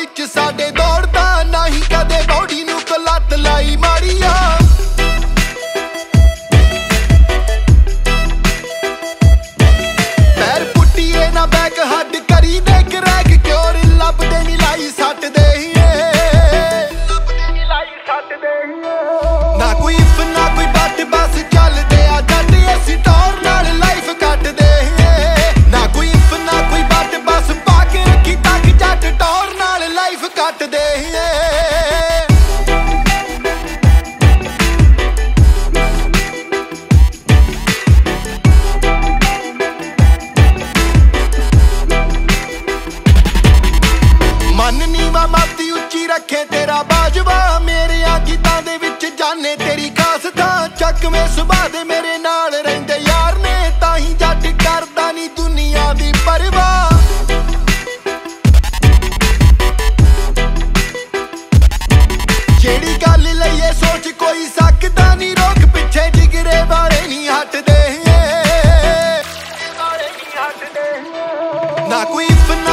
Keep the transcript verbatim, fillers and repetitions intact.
विच साडे दौड़दा नहीं कदे बॉडी नूं को लत लाई माड़िया पैर पुट्टिए ना बैक हड करी दे क्रैक क्योर लभदे नी लाई सट दे ना कोई इफ ना कोई बट बस चलदे आ जट असीं टौर नाल लाइफ कटदे ना कोई इफ ना कोई बट बस पा के रखी तक जट टौर नाल लाइफ कटदे मन नीवा मत उच्ची रखे तेरा बाजवा मेरे गीतां दे विच जाने तेरी खास थां चकवे सुभाऽ दे मेरे नाल रहिंदे यार ने ताहीं जट करदा नी दुनिया दी परवाह जेड़ी गल लईए सोच कोई सकदा नी रोक पिछे जिगरे वाले नी हटदे ना कोई